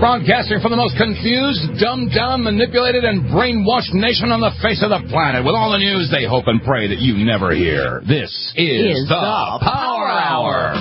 Broadcasting from the most confused, dumbed down, manipulated, and brainwashed nation on the face of the planet with all the news they hope and pray that you never hear. This is the Power Hour.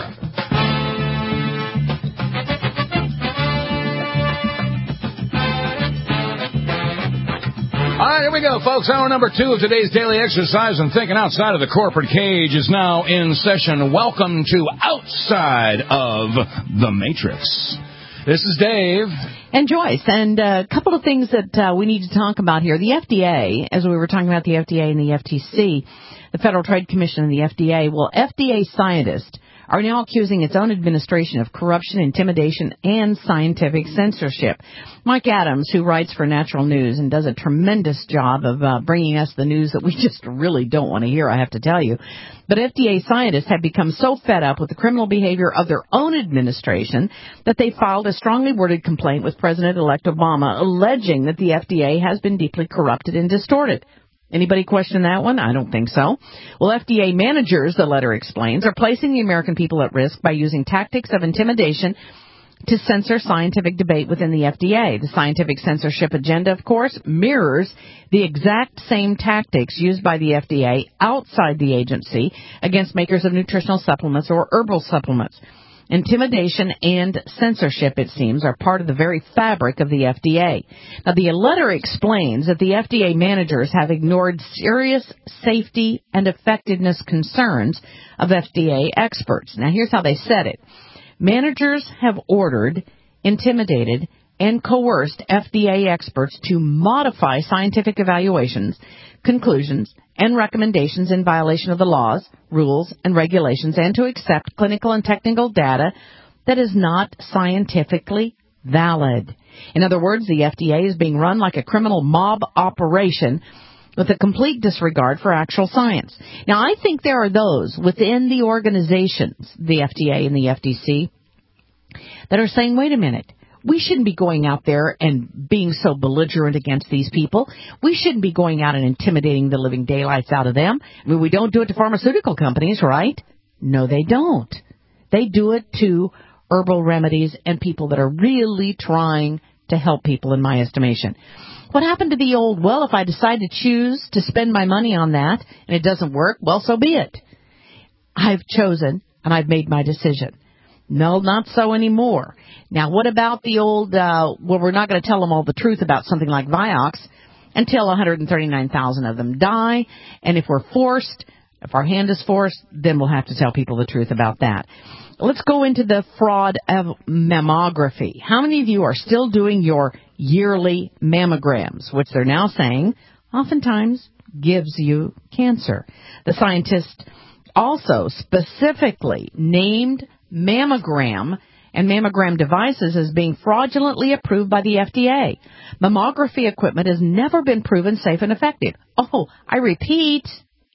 All right, here we go, folks. Hour number 2 of today's daily exercise and thinking outside of the corporate cage is now in session. Welcome to Outside of the Matrix. This is Dave. And Joyce. And a couple of things that we need to talk about here. The FDA, as we were talking about the FDA and the FTC, the Federal Trade Commission and the FDA, well, FDA scientists are now accusing its own administration of corruption, intimidation, and scientific censorship. Mike Adams, who writes for Natural News and does a tremendous job of bringing us the news that we just really don't want to hear, I have to tell you. But FDA scientists have become so fed up with the criminal behavior of their own administration that they filed a strongly worded complaint with President-elect Obama alleging that the FDA has been deeply corrupted and distorted. Anybody question that one? I don't think so. Well, FDA managers, the letter explains, are placing the American people at risk by using tactics of intimidation to censor scientific debate within the FDA. The scientific censorship agenda, of course, mirrors the exact same tactics used by the FDA outside the agency against makers of nutritional supplements or herbal supplements. Intimidation and censorship, it seems, are part of the very fabric of the FDA. Now, the letter explains that the FDA managers have ignored serious safety and effectiveness concerns of FDA experts. Now, here's how they said it. Managers have ordered, intimidated, and coerced FDA experts to modify scientific evaluations, conclusions, and recommendations in violation of the laws, rules, and regulations, and to accept clinical and technical data that is not scientifically valid. In other words, the FDA is being run like a criminal mob operation with a complete disregard for actual science. Now, I think there are those within the organizations, the FDA and the FTC, that are saying, wait a minute, we shouldn't be going out there and being so belligerent against these people. We shouldn't be going out and intimidating the living daylights out of them. I mean, we don't do it to pharmaceutical companies, right? No, they don't. They do it to herbal remedies and people that are really trying to help people, in my estimation. What happened to the old, well, if I decide to choose to spend my money on that and it doesn't work, well, so be it. I've chosen and I've made my decision. No, not so anymore. Now, what about the old, well, we're not going to tell them all the truth about something like Vioxx until 139,000 of them die. And if we're forced, if our hand is forced, then we'll have to tell people the truth about that. Let's go into the fraud of mammography. How many of you are still doing your yearly mammograms, which they're now saying oftentimes gives you cancer? The scientists also specifically named mammogram and mammogram devices as being fraudulently approved by the FDA. Mammography equipment has never been proven safe and effective. Oh, I repeat,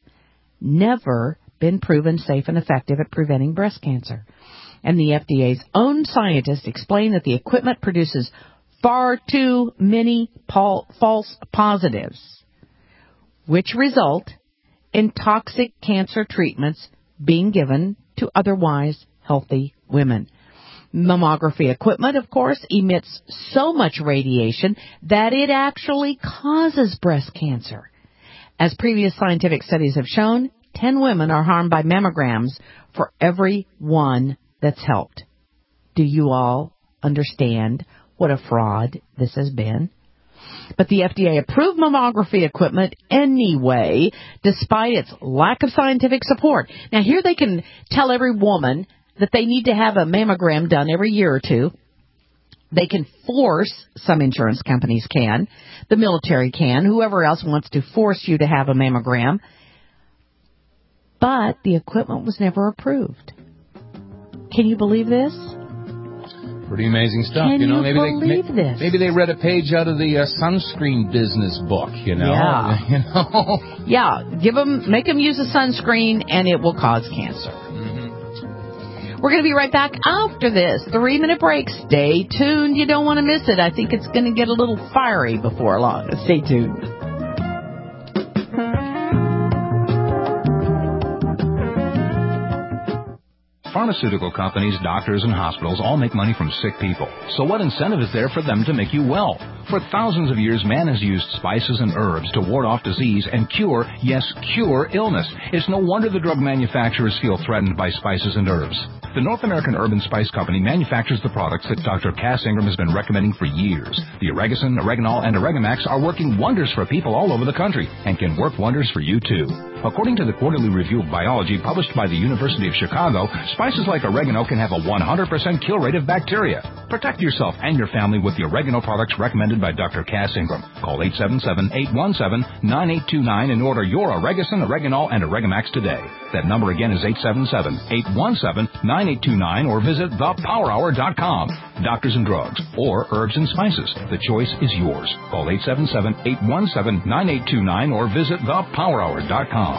never been proven safe and effective at preventing breast cancer. And the FDA's own scientists explain that the equipment produces far too many false positives, which result in toxic cancer treatments being given to otherwise healthy women. Mammography equipment, of course, emits so much radiation that it actually causes breast cancer. As previous scientific studies have shown, 10 women are harmed by mammograms for every one that's helped. Do you all understand what a fraud this has been? But the FDA approved mammography equipment anyway, despite its lack of scientific support. Now, here they can tell every woman that they need to have a mammogram done every year or two. They can force, some insurance companies can, the military can, whoever else wants to force you to have a mammogram. But the equipment was never approved. Can you believe this? Pretty amazing stuff. Can you maybe this? Maybe they read a page out of the sunscreen business book, you know. Yeah. You know? Yeah, make them use a sunscreen and it will cause cancer. We're going to be right back after this 3-minute break. Stay tuned. You don't want to miss it. I think it's going to get a little fiery before long. Stay tuned. Pharmaceutical companies, doctors, and hospitals all make money from sick people. So what incentive is there for them to make you well? For thousands of years, man has used spices and herbs to ward off disease and cure, yes, cure illness. It's no wonder the drug manufacturers feel threatened by spices and herbs. The North American Herb and Spice Company manufactures the products that Dr. Cass Ingram has been recommending for years. The Oregacin, Oreganol, and Oregamax are working wonders for people all over the country and can work wonders for you, too. According to the Quarterly Review of Biology published by the University of Chicago, spices like oregano can have a 100% kill rate of bacteria. Protect yourself and your family with the oregano products recommended by Dr. Cass Ingram. Call 877-817-9829 and order your Oregacin, Oreganol, and Oregamax today. That number again is 877-817-9829 or visit thepowerhour.com. Doctors and drugs or herbs and spices. The choice is yours. Call 877-817-9829 or visit thepowerhour.com.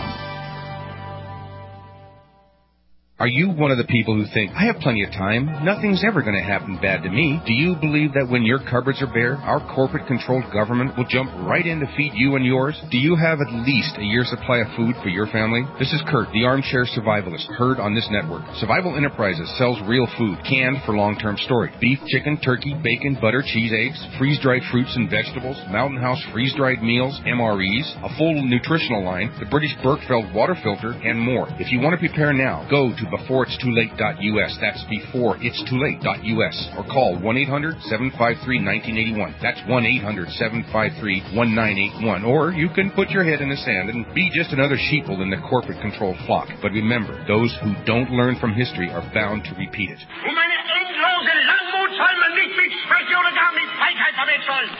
Are you one of the people who think, I have plenty of time, nothing's ever going to happen bad to me? Do you believe that when your cupboards are bare, our corporate-controlled government will jump right in to feed you and yours? Do you have at least a year's supply of food for your family? This is Kurt, the armchair survivalist, heard on this network. Survival Enterprises sells real food, canned for long-term storage. Beef, chicken, turkey, bacon, butter, cheese, eggs, freeze-dried fruits and vegetables, Mountain House freeze-dried meals, MREs, a full nutritional line, the British Berkefeld water filter, and more. If you want to prepare now, go to beforeitstoolate.us. That's beforeitstoolate.us. Or call 1-800-753-1981. That's 1-800-753-1981. Or you can put your head in the sand and be just another sheeple in the corporate-controlled flock. But remember, those who don't learn from history are bound to repeat it. Meine endlose Langmut soll man nicht mit Schwäche oder gar mit Feigheit verwechseln.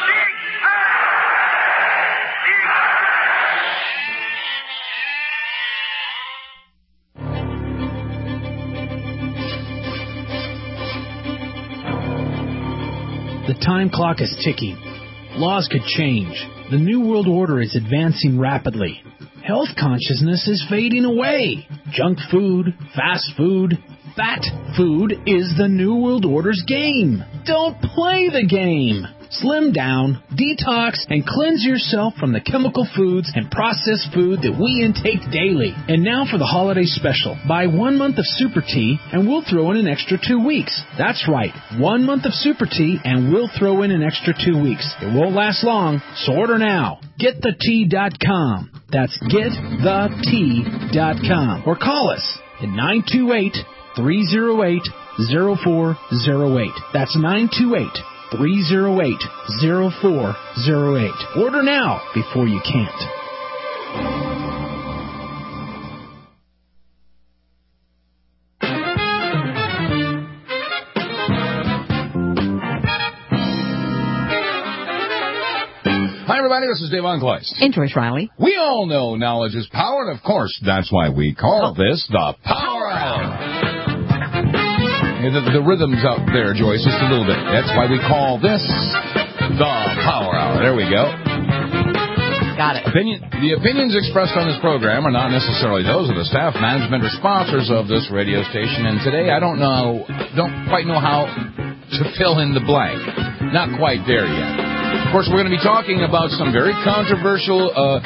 The time clock is ticking. Laws could change. The New World Order is advancing rapidly. Health consciousness is fading away. Junk food, fast food, fat food is the New World Order's game. Don't play the game. Slim down, detox, and cleanse yourself from the chemical foods and processed food that we intake daily. And now for the holiday special. Buy 1 month of Super Tea and we'll throw in an extra 2 weeks. That's right, 1 month of Super Tea and we'll throw in an extra 2 weeks. It won't last long, so order now. GetTheTea.com. That's GetTheTea.com. Or call us at 928-308-0408. That's 928-308-0408. Order now before you can't. Hi, everybody. This is Dave Uncleist. And Joyce Riley. We all know knowledge is power, and of course, that's why we call this the Power Hour. The rhythm's out there, Joyce, just a little bit. That's why we call this the Power Hour. There we go. Got it. The opinions expressed on this program are not necessarily those of the staff, management, or sponsors of this radio station. And today, I don't quite know how to fill in the blank. Not quite there yet. Of course, we're going to be talking about some very controversial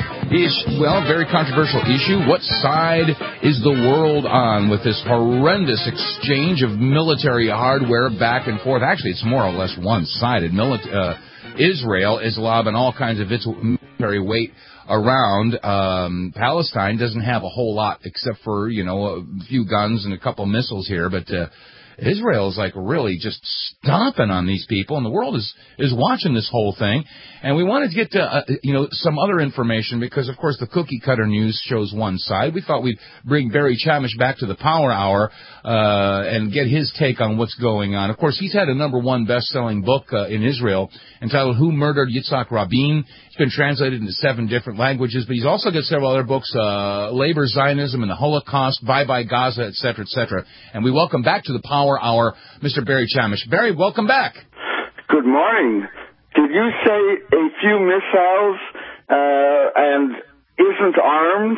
issue. What side is the world on with this horrendous exchange of military hardware back and forth? Actually, it's more or less one-sided. Israel is lobbing all kinds of its military weight around. Palestine doesn't have a whole lot except for, a few guns and a couple missiles here, but Israel is like really just stomping on these people, and the world is watching this whole thing. And we wanted to get to some other information because, of course, the cookie cutter news shows one side. We thought we'd bring Barry Chamish back to the Power Hour and get his take on what's going on. Of course, he's had a #1 best-selling book in Israel entitled "Who Murdered Yitzhak Rabin." It's been translated into 7 different languages, but he's also got several other books: Labor, Zionism, and the Holocaust, Bye Bye Gaza, etc., etc. And we welcome back to the Power Hour Mr. Barry Chamish. Barry, welcome back. Good morning. Did you say a few missiles and isn't armed?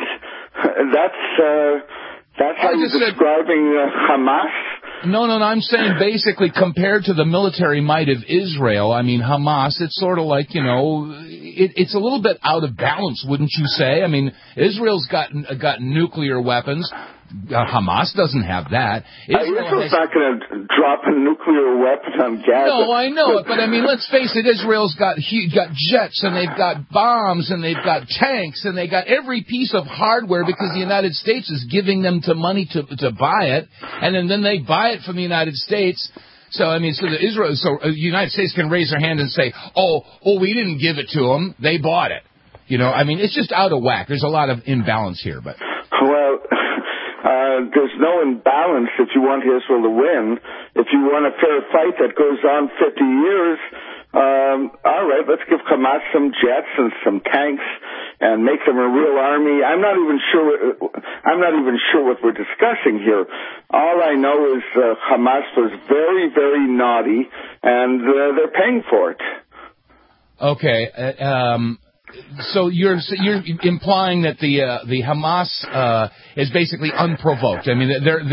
That's how you're describing Hamas? No, I'm saying basically compared to the military might of Israel, I mean, Hamas, it's sort of like, it's a little bit out of balance, wouldn't you say? I mean, Israel's got nuclear weapons. Hamas doesn't have that. Israel's not going to drop a nuclear weapon on Gaza. No, I know it, but I mean, let's face it. Israel's got jets, and they've got bombs, and they've got tanks, and they got every piece of hardware because the United States is giving them money to buy it, and then they buy it from the United States. So I mean, the United States can raise their hand and say, "Oh, we didn't give it to them; they bought it." I mean, it's just out of whack. There's a lot of imbalance here, but. Well, there's no imbalance if you want Israel to win. If you want a fair fight that goes on 50 years, all right, let's give Hamas some jets and some tanks and make them a real army. I'm not even sure what we're discussing here. All I know is Hamas was very, very naughty, and they're paying for it. Okay. So you're implying that the Hamas is basically unprovoked. I mean,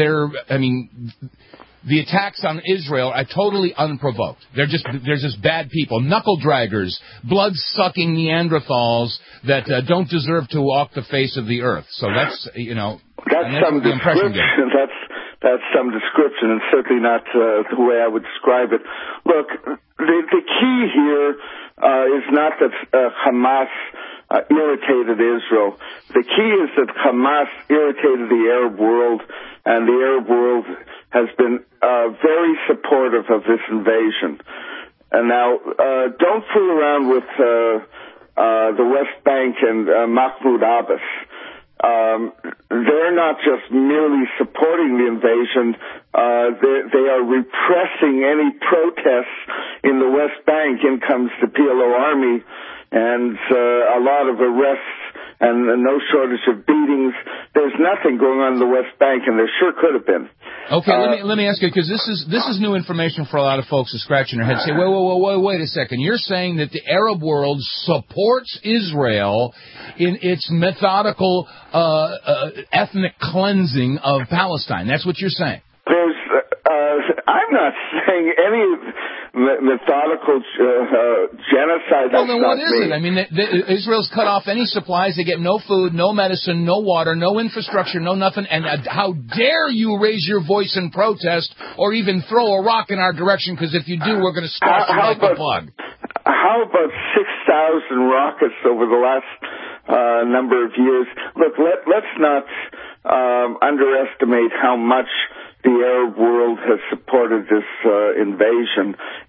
the attacks on Israel are totally unprovoked. They're just bad people, knuckle draggers, blood-sucking Neanderthals that don't deserve to walk the face of the earth. So that's some description. That's some description, and certainly not the way I would describe it. Look, the key here is not that Hamas irritated Israel. The key is that Hamas irritated the Arab world, and the Arab world has been very supportive of this invasion. And now, don't fool around with the West Bank and Mahmoud Abbas. They're not just merely supporting the invasion, they are repressing any protests in the West Bank. In comes the PLO army, and a lot of arrests and no shortage of beatings. There's nothing going on in the West Bank, and there sure could have been. Okay, let me ask you, because this is new information for a lot of folks who scratching their heads and say, wait a second. You're saying that the Arab world supports Israel in its methodical ethnic cleansing of Palestine. That's what you're saying. I'm not saying any methodical genocide. Well, then what is it? I mean, Israel's cut off any supplies. They get no food, no medicine, no water, no infrastructure, no nothing. And how dare you raise your voice in protest or even throw a rock in our direction? Because if you do, we're going to squash you like a bug. How about 6,000 rockets over the last number of years? Look, let's not underestimate how much the Arab world has supported this invasion.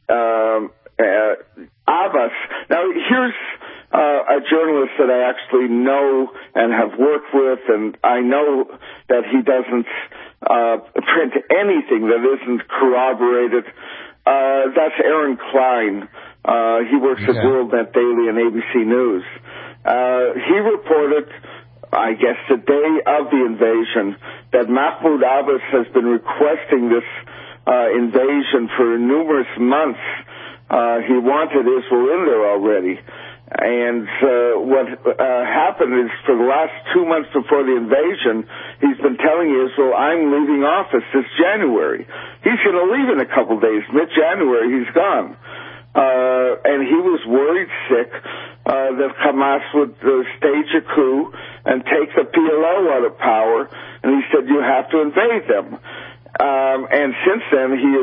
Abbas. Now, here's a journalist that I actually know and have worked with, and I know that he doesn't print anything that isn't corroborated. That's Aaron Klein. He works at WorldNet Daily and ABC News. He reported, I guess, the day of the invasion, that Mahmoud Abbas has been requesting this invasion for numerous months. He wanted Israel in there already. And what happened is, for the last 2 months before the invasion, he's been telling Israel, I'm leaving office this January. He's going to leave in a couple days. Mid-January, he's gone. And he was worried sick that Hamas would stage a coup and take the PLO out of power. And he said, you have to invade them. And since then, he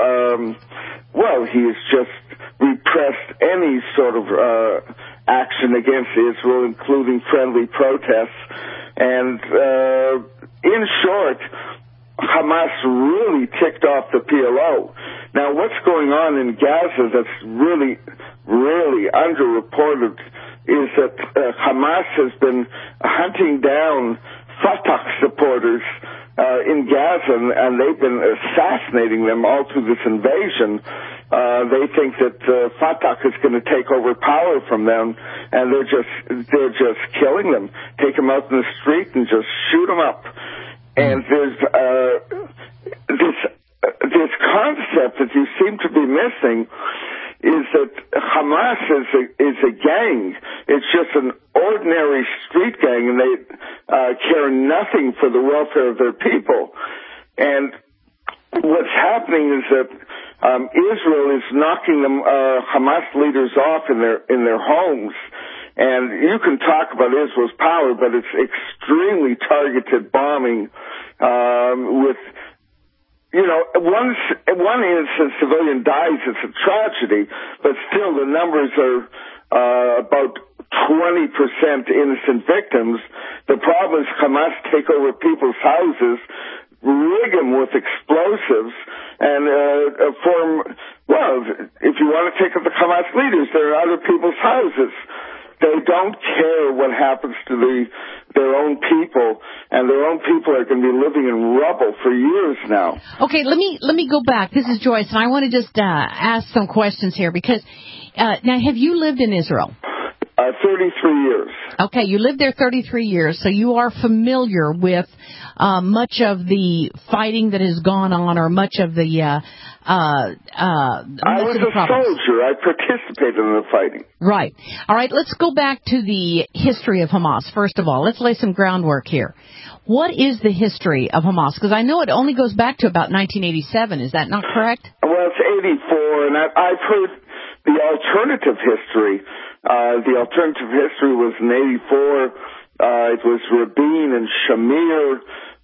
has just repressed any sort of action against Israel, including friendly protests. And in short, Hamas really ticked off the PLO. Now, what's going on in Gaza that's really, really underreported is that Hamas has been hunting down Fatah supporters in Gaza, and they've been assassinating them all through this invasion. They think that Fatah is going to take over power from them, and they're just killing them. Take them out in the street and just shoot them up. And there's this concept that you seem to be missing is that Hamas is a gang. It's just an ordinary street gang, and they care nothing for the welfare of their people. And what's happening is that Israel is knocking them Hamas leaders off in their homes, And you can talk about Israel's power, but it's extremely targeted bombing with, one innocent civilian dies, it's a tragedy, but still the numbers are about 20% innocent victims. The problem is Hamas take over people's houses, rig them with explosives, and if you want to take up the Hamas leaders, they're in other people's houses. They don't care what happens to their own people, and their own people are going to be living in rubble for years now. Okay, let me go back. This is Joyce, and I want to just ask some questions here because now, have you lived in Israel? 33 years. Okay, you lived there 33 years, so you are familiar with much of the fighting that has gone on, or much of the. I was a soldier. I participated in the fighting. Right. All right. Let's go back to the history of Hamas. First of all, let's lay some groundwork here. What is the history of Hamas? Because I know it only goes back to about 1987. Is that not correct? Well, it's 84, and I've heard the alternative history. The alternative history was in 84. It was Rabin and Shamir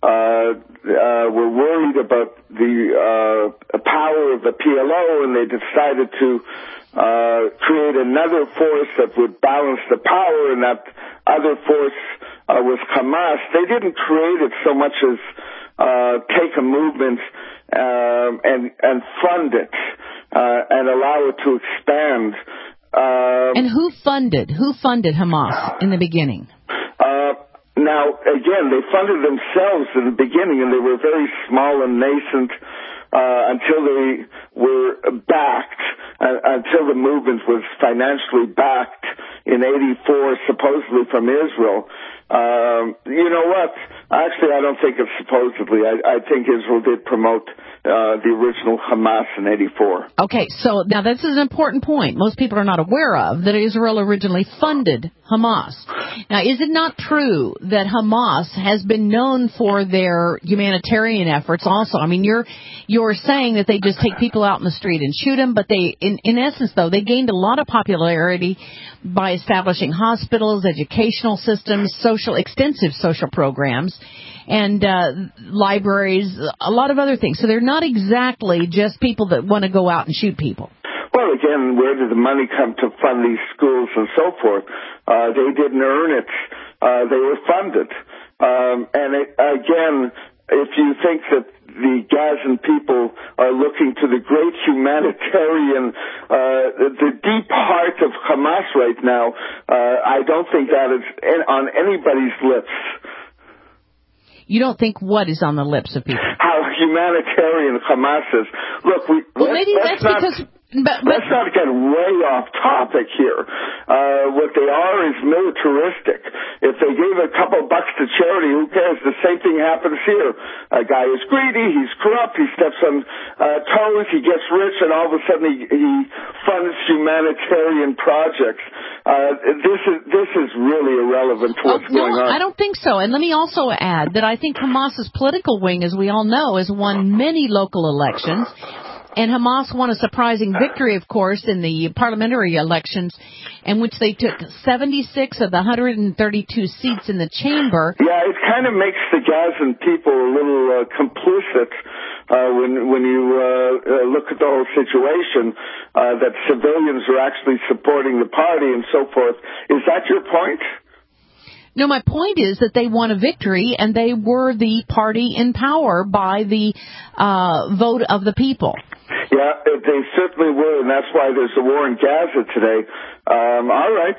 were worried about the power of the PLO, and they decided to create another force that would balance the power, and that other force was Hamas. They didn't create it so much as take a movement and fund it and allow it to expand. And who funded Hamas in the beginning? Now, again, they funded themselves in the beginning, and they were very small and nascent until they were backed, until the movement was financially backed in 84, supposedly from Israel. You know what? Actually, I don't think it's supposedly. I think Israel did promote the original Hamas in 84. Okay, so now this is an important point most people are not aware of, that Israel originally funded Hamas. Now, is it not true that Hamas has been known for their humanitarian efforts also? I mean, you're saying that they just take people out in the street and shoot them, but they, in essence, though, they gained a lot of popularity by establishing hospitals, educational systems, extensive social programs, and libraries, a lot of other things. So they're not exactly just people that want to go out and shoot people. Well, again, where did the money come to fund these schools and so forth? They didn't earn it. They were funded. Again, if you think that the Gazan people are looking to the great humanitarian, the deep heart of Hamas right now, I don't think that is on anybody's lips. You don't think what is on the lips of people? How humanitarian Hamas is. Look, let's not get way off topic here. What they are is militaristic. If they gave a couple bucks to charity, who cares? The same thing happens here. A guy is greedy, he's corrupt, he steps on toes, he gets rich, and all of a sudden he funds humanitarian projects. This is really irrelevant to what's going on. I don't think so. And let me also add that I think Hamas's political wing, as we all know, has won many local elections. And Hamas won a surprising victory, of course, in the parliamentary elections, in which they took 76 of the 132 seats in the chamber. Yeah, it kind of makes the Gazan people a little complicit when you look at the whole situation, that civilians are actually supporting the party and so forth. Is that your point? No, my point is that they won a victory, and they were the party in power by the vote of the people. Yeah, they certainly were, and that's why there's a war in Gaza today. All right.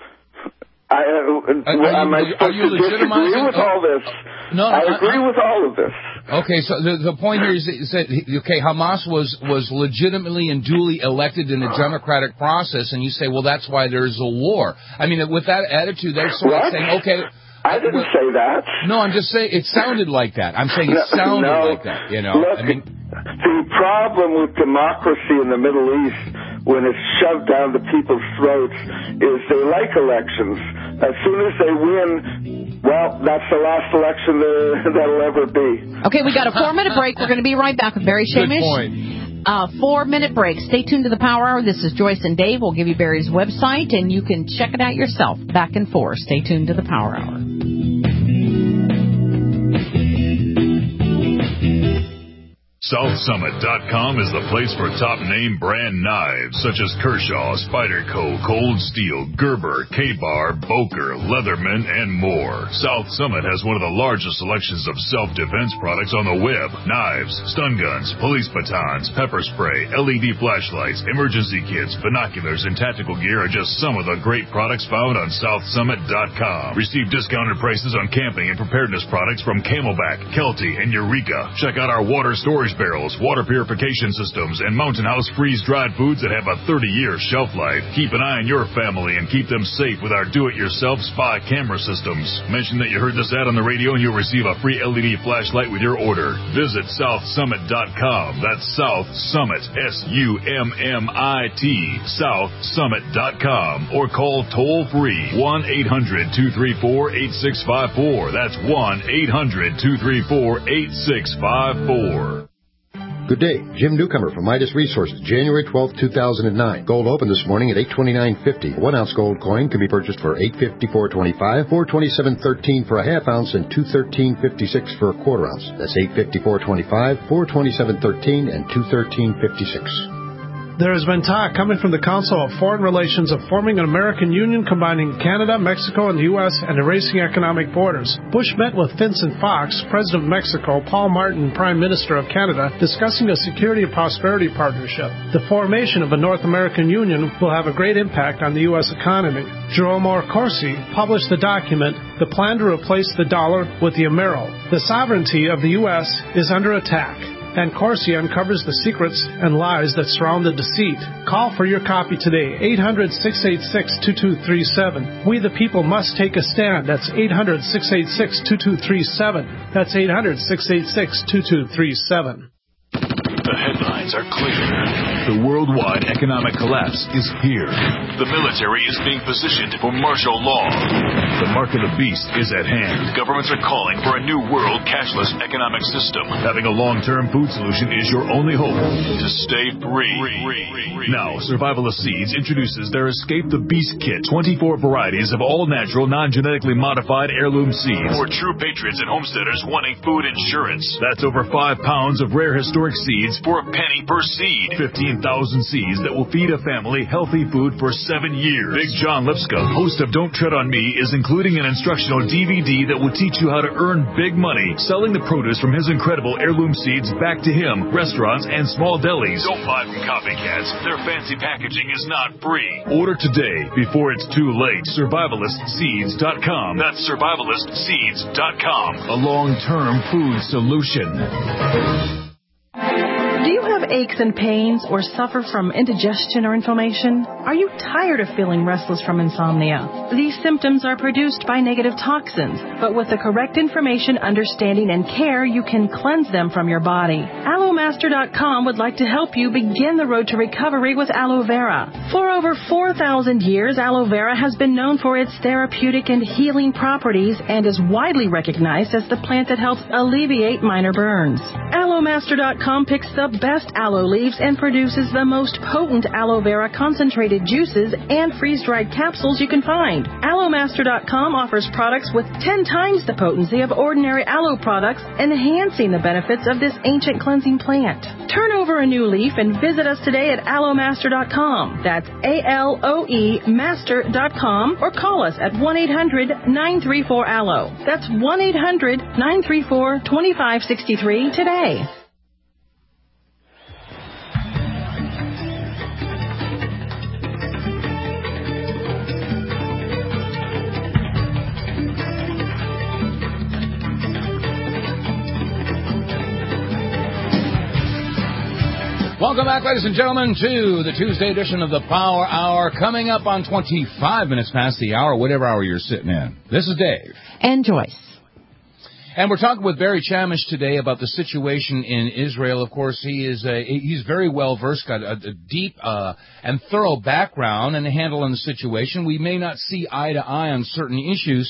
Am I supposed to disagree with all this? No, I agree with all of this. Okay, so the point here is that Hamas was legitimately and duly elected in a democratic process, and you say, well, that's why there's a war. I mean, with that attitude, they're sort of saying, okay. I didn't say that. No, I'm just saying it sounded like that. I'm saying it sounded like that, you know. Look, the problem with democracy in the Middle East, when it's shoved down the people's throats, is they like elections. As soon as they win, well, that's the last election that'll ever be. Okay, we got a 4-minute break. We're going to be right back with Barry Shamish. Good point. 4-minute break. Stay tuned to the Power Hour. This is Joyce and Dave. We'll give you Barry's website, and you can check it out yourself. Back and forth. Stay tuned to the Power Hour. SouthSummit.com is the place for top-name brand knives such as Kershaw, Spyderco, Cold Steel, Gerber, K-Bar, Boker, Leatherman, and more. South Summit has one of the largest selections of self-defense products on the web. Knives, stun guns, police batons, pepper spray, LED flashlights, emergency kits, binoculars, and tactical gear are just some of the great products found on SouthSummit.com. Receive discounted prices on camping and preparedness products from Camelback, Kelty, and Eureka. Check out our water storage barrels, water purification systems, and Mountain House freeze-dried foods that have a 30-year shelf life. Keep an eye on your family and keep them safe with our do-it-yourself spy camera systems. Mention that you heard this ad on the radio and you'll receive a free LED flashlight with your order. Visit SouthSummit.com. That's South Summit, S-U-M-M-I-T, SouthSummit.com. Or call toll-free 1-800-234-8654. That's 1-800-234-8654. Good day. Jim Newcomer from Midas Resources, January 12, 2009. Gold opened this morning at $829.50. 1 ounce gold coin can be purchased for $854.25, $427.13 for a half ounce, and $213.56 for a quarter ounce. That's $854.25, $427.13, and $213.56. There has been talk coming from the Council of Foreign Relations of forming an American Union combining Canada, Mexico, and the U.S. and erasing economic borders. Bush met with Vincent Fox, President of Mexico, Paul Martin, Prime Minister of Canada, discussing a security and prosperity partnership. The formation of a North American Union will have a great impact on the U.S. economy. Jerome R. Corsi published the document, The Plan to Replace the Dollar with the Amero. The sovereignty of the U.S. is under attack, and Corsi uncovers the secrets and lies that surround the deceit. Call for your copy today, 800-686-2237. We the people must take a stand. That's 800-686-2237. That's 800-686-2237. The headlines are clear. The worldwide economic collapse is here. The military is being positioned for martial law. The mark of the beast is at hand. Governments are calling for a new world cashless economic system. Having a long-term food solution is your only hope to stay free. Now, Survivalist Seeds introduces their Escape the Beast Kit. 24 varieties of all-natural, non-genetically modified heirloom seeds for true patriots and homesteaders wanting food insurance. That's over 5 pounds of rare historic seeds for a penny per seed. 15,000 seeds that will feed a family healthy food for 7 years. Big John Lipscomb, host of Don't Tread on Me, is including an instructional DVD that will teach you how to earn big money selling the produce from his incredible heirloom seeds back to him, restaurants, and small delis. Don't buy from copycats. Their fancy packaging is not free. Order today before it's too late. SurvivalistSeeds.com. That's SurvivalistSeeds.com. A long-term food solution. Do you have aches and pains or suffer from indigestion or inflammation? Are you tired of feeling restless from insomnia? These symptoms are produced by negative toxins, but with the correct information, understanding, and care, you can cleanse them from your body. AlloMaster.com would like to help you begin the road to recovery with aloe vera. For over 4,000 years, aloe vera has been known for its therapeutic and healing properties and is widely recognized as the plant that helps alleviate minor burns. AlloMaster.com picks the best aloe leaves and produces the most potent aloe vera concentrated juices and freeze-dried capsules you can find. AlloMaster.com offers products with 10 times the potency of ordinary aloe products, enhancing the benefits of this ancient cleansing plant. Turn over a new leaf and visit us today at AlloMaster.com. That's ALOE Master.com, or call us at 1-800-934-ALLO. That's 1-800-934-2563 today. Welcome back, ladies and gentlemen, to the Tuesday edition of the Power Hour. Coming up on 25 minutes past the hour, whatever hour you're sitting in. This is Dave. And Joyce. And we're talking with Barry Chamish today about the situation in Israel. Of course, he's very well versed, got a deep and thorough background and a handle on the situation. We may not see eye to eye on certain issues.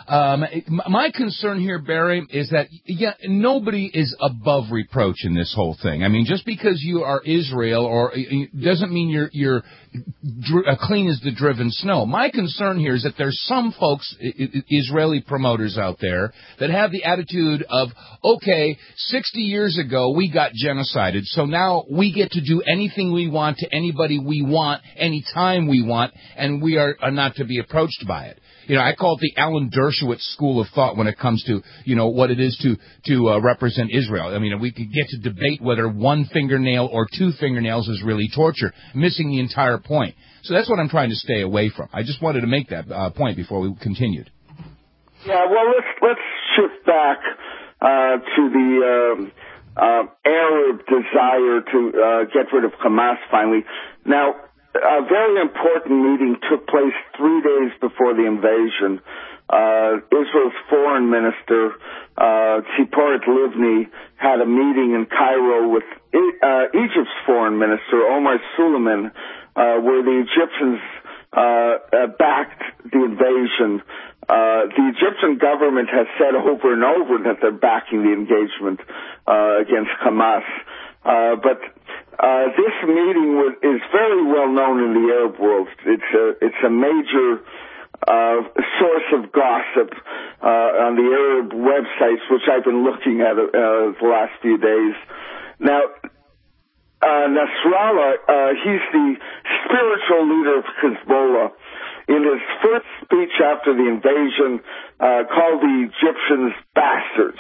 My concern here, Barry, is that, nobody is above reproach in this whole thing. I mean, just because you are Israel doesn't mean you're clean as the driven snow. My concern here is that there's some folks, Israeli promoters out there, that have the attitude of, okay, 60 years ago we got genocided, so now we get to do anything we want to anybody we want, anytime we want, and we are not to be approached by it. I call it the Alan Dershowitz school of thought when it comes to, what it is to represent Israel. I mean, we could get to debate whether one fingernail or two fingernails is really torture, missing the entire point. So that's what I'm trying to stay away from. I just wanted to make that point before we continued. Yeah, well, let's shift back to the Arab desire to get rid of Hamas finally. Now, a very important meeting took place 3 days before the invasion. Israel's foreign minister, Tziporet Livni, had a meeting in Cairo with Egypt's foreign minister, Omar Suleiman, where the Egyptians backed the invasion. The Egyptian government has said over and over that they're backing the engagement against Hamas. But this meeting is very well known in the Arab world. It's a major source of gossip on the Arab websites, which I've been looking at the last few days. Now, Nasrallah, he's the spiritual leader of Hezbollah. In his first speech after the invasion, called the Egyptians bastards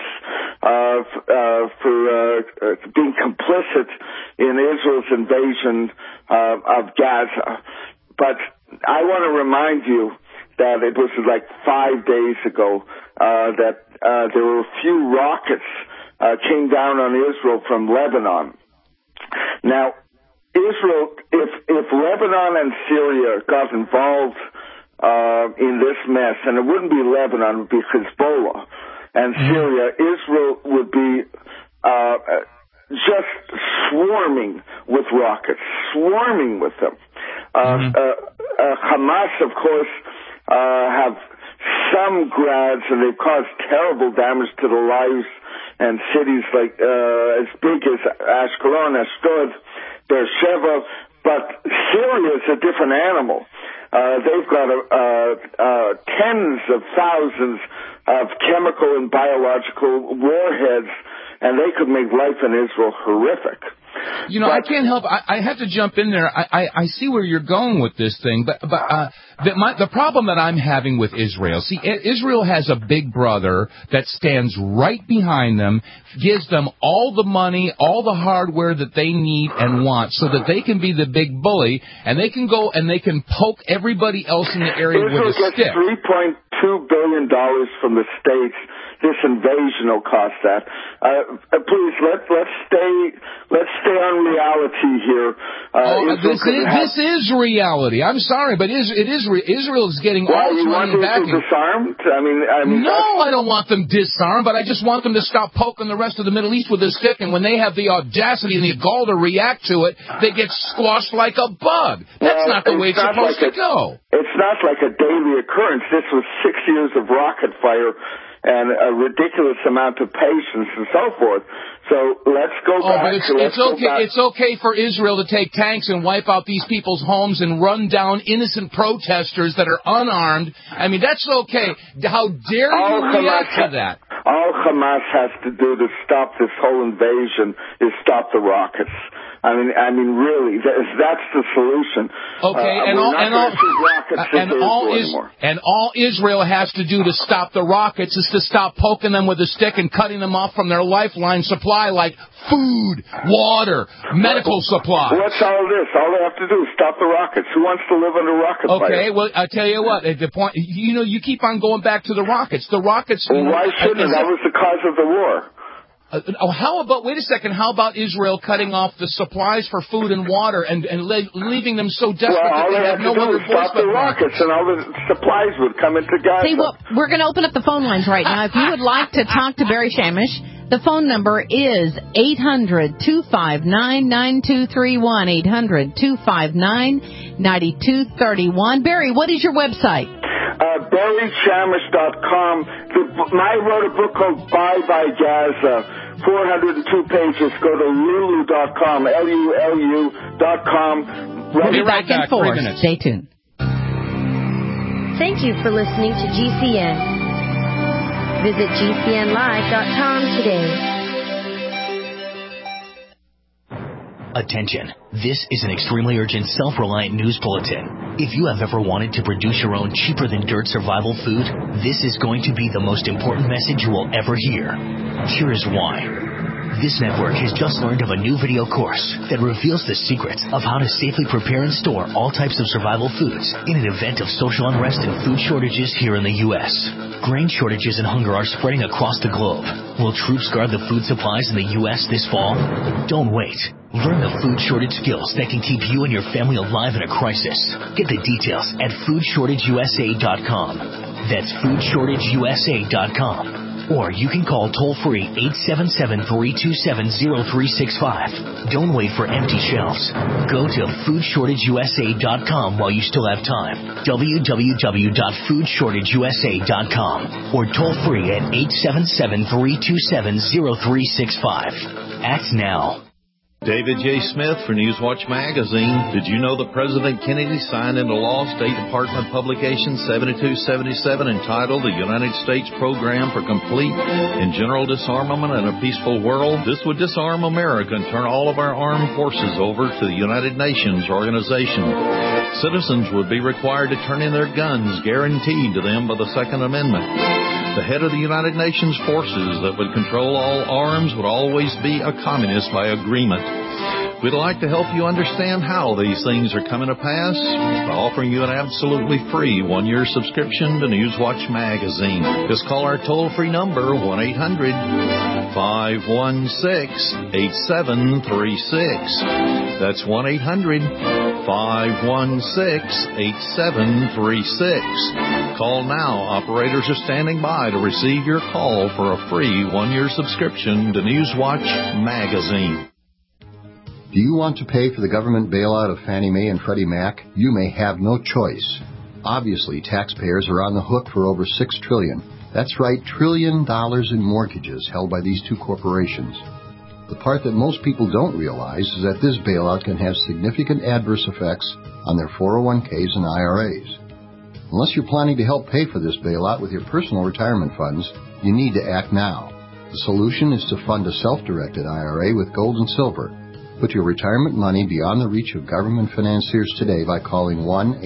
for being complicit in Israel's invasion of Gaza. But I want to remind you that it was like 5 days ago that there were a few rockets came down on Israel from Lebanon. Now, Israel, if Lebanon and Syria got involved in this mess, and it wouldn't be Lebanon, it would be Hezbollah and Syria, Israel would be just swarming with rockets, swarming with them. Hamas, of course, have some grads, and they've caused terrible damage to the lives and cities like as big as Ashkelon, Ashdod, Beersheba, but Syria is a different animal. They've got tens of thousands of chemical and biological warheads, and they could make life in Israel horrific. I can't help. I have to jump in there. I see where you're going with this thing, but the problem that I'm having with Israel. See, Israel has a big brother that stands right behind them, gives them all the money, all the hardware that they need and want, so that they can be the big bully, and they can go and they can poke everybody else in the area Israel with a stick. Israel gets $3.2 billion from the states. This invasion will cost that. Please, let's stay on reality here. This is reality. I'm sorry, but Israel is getting all its money back. You want them disarmed? I mean, no, I don't want them disarmed, but I just want them to stop poking the rest of the Middle East with a stick, and when they have the audacity and the gall to react to it, they get squashed like a bug. That's not the way it's supposed to go. It's not like a daily occurrence. This was 6 years of rocket fire and a ridiculous amount of patience and so forth. So let's go back. But it's okay for Israel to take tanks and wipe out these people's homes and run down innocent protesters that are unarmed. I mean, that's okay. How dare you react to that? All Hamas has to do to stop this whole invasion is stop the rockets. I mean, really, that's the solution. Okay, and all Israel has to do to stop the rockets is to stop poking them with a stick and cutting them off from their lifeline supply, like food, water, medical supplies. What's all this? All they have to do is stop the rockets. Who wants to live under rocket fire? Okay, well, I tell you what. At the point, you keep on going back to the rockets. The rockets. Well, why shouldn't? That was the cause of the war. Wait a second, how about Israel cutting off the supplies for food and water and leaving them so desperate that they have no other voice but stop the rockets and all the supplies would come into Gaza. See, well, we're going to open up the phone lines right now. If you would like to talk to Barry Shamish, the phone number is 800-259-9231, 800-259-9231. Barry, what is your website? BarryShamish.com. I wrote a book called Bye Bye Gaza. 402 pages. Go to Lulu.com. LULU.com. We'll be back in 4. Stay tuned. Thank you for listening to GCN. Visit GCNlive.com today. Attention. This is an extremely urgent, self-reliant news bulletin. If you have ever wanted to produce your own cheaper-than-dirt survival food, this is going to be the most important message you will ever hear. Here is why. This network has just learned of a new video course that reveals the secrets of how to safely prepare and store all types of survival foods in an event of social unrest and food shortages here in the U.S. Grain shortages and hunger are spreading across the globe. Will troops guard the food supplies in the U.S. this fall? Don't wait. Learn the food shortage skills that can keep you and your family alive in a crisis. Get the details at foodshortageusa.com. That's foodshortageusa.com. Or you can call toll-free 877-327-0365. Don't wait for empty shelves. Go to foodshortageusa.com while you still have time. www.foodshortageusa.com. Or toll-free at 877-327-0365. Act now. David J. Smith for Newswatch Magazine. Did you know that President Kennedy signed into law State Department Publication 7277 entitled The United States Program for Complete and General Disarmament in a Peaceful World? This would disarm America and turn all of our armed forces over to the United Nations organization. Citizens would be required to turn in their guns guaranteed to them by the Second Amendment. The head of the United Nations forces that would control all arms would always be a communist by agreement. We'd like to help you understand how these things are coming to pass by offering you an absolutely free one-year subscription to Newswatch Magazine. Just call our toll-free number, 1-800-516-8736. That's 1-800-516-8736. Call now. Operators are standing by to receive your call for a free one-year subscription to Newswatch Magazine. Do you want to pay for the government bailout of Fannie Mae and Freddie Mac? You may have no choice. Obviously, taxpayers are on the hook for over $6 trillion. That's right, $1 trillion in mortgages held by these two corporations. The part that most people don't realize is that this bailout can have significant adverse effects on their 401ks and IRAs. Unless you're planning to help pay for this bailout with your personal retirement funds, you need to act now. The solution is to fund a self-directed IRA with gold and silver. Put your retirement money beyond the reach of government financiers today by calling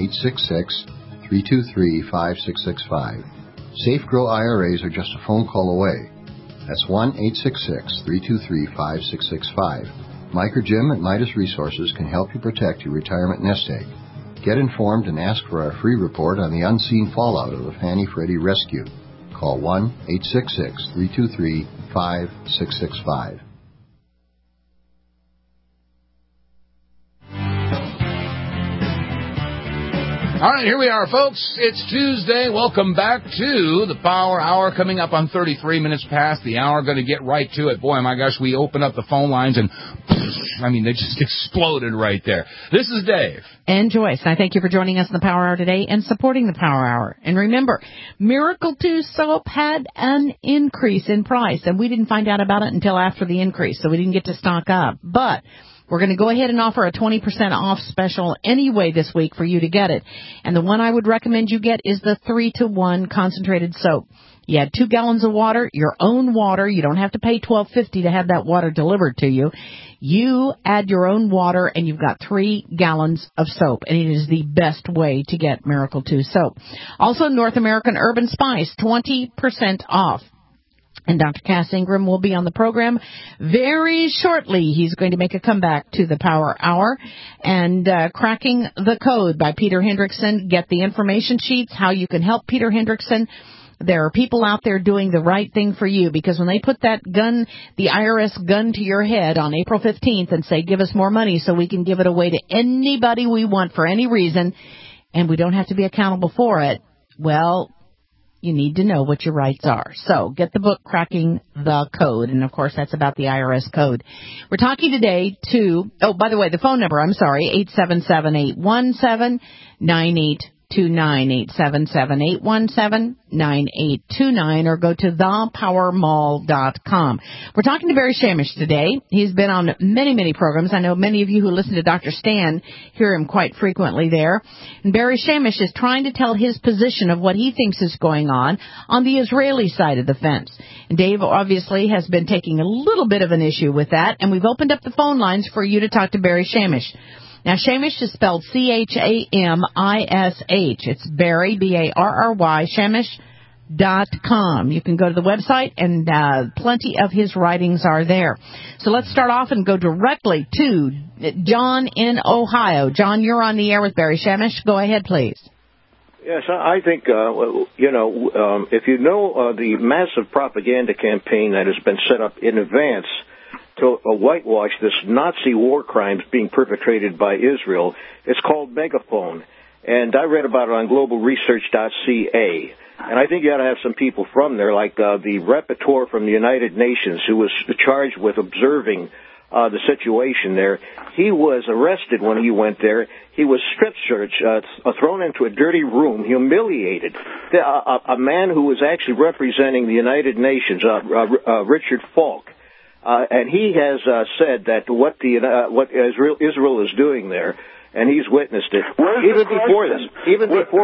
1-866-323-5665. Safe Grow IRAs are just a phone call away. That's 1-866-323-5665. Mike or Jim at Midas Resources can help you protect your retirement nest egg. Get informed and ask for our free report on the unseen fallout of the Fannie-Freddie rescue. Call 1-866-323-5665. All right, here we are, folks. It's Tuesday. Welcome back to the Power Hour, coming up on 33 minutes past the hour. Going to get right to it. Boy, my gosh, we opened up the phone lines and, they just exploded right there. This is Dave. And Joyce. I thank you for joining us in the Power Hour today and supporting the Power Hour. And remember, Miracle 2 soap had an increase in price, and we didn't find out about it until after the increase, so we didn't get to stock up. But we're going to go ahead and offer a 20% off special anyway this week for you to get it. And the one I would recommend you get is the 3-to-1 concentrated soap. You add 2 gallons of water, your own water. You don't have to pay $12.50 to have that water delivered to you. You add your own water, and you've got 3 gallons of soap. And it is the best way to get Miracle 2 soap. Also, North American Herb & Spice, 20% off. And Dr. Cass Ingram will be on the program very shortly. He's going to make a comeback to the Power Hour. And Cracking the Code by Peter Hendrickson. Get the information sheets, how you can help Peter Hendrickson. There are people out there doing the right thing for you, because when they put that gun, the IRS gun to your head on April 15th and say, give us more money so we can give it away to anybody we want for any reason, and we don't have to be accountable for it, well, you need to know what your rights are. So get the book, Cracking the Code. And, of course, that's about the IRS code. We're talking today to, by the way, the phone number, 877-817-9828. 829-877-817-9829, or go to thepowermall.com. We're talking to Barry Shamish today. He's been on many, many programs. I know many of you who listen to Dr. Stan hear him quite frequently there. And Barry Shamish is trying to tell his position of what he thinks is going on the Israeli side of the fence. And Dave obviously has been taking a little bit of an issue with that, and we've opened up the phone lines for you to talk to Barry Shamish. Now, Shamish is spelled C-H-A-M-I-S-H. It's Barry, B-A-R-R-Y, Shamish.com. You can go to the website, and plenty of his writings are there. So let's start off and go directly to John in Ohio. John, you're on the air with Barry Shamish. Go ahead, please. Yes, I think, if you know the massive propaganda campaign that has been set up in advance to whitewash this Nazi war crimes being perpetrated by Israel, it's called Megaphone. And I read about it on globalresearch.ca. And I think you ought to have some people from there, like the rapporteur from the United Nations, who was charged with observing the situation there. He was arrested when he went there. He was strip searched, thrown into a dirty room, humiliated. A man who was actually representing the United Nations, Richard Falk, and he has said that what Israel is doing there, and he's witnessed it. Even before this. Wait a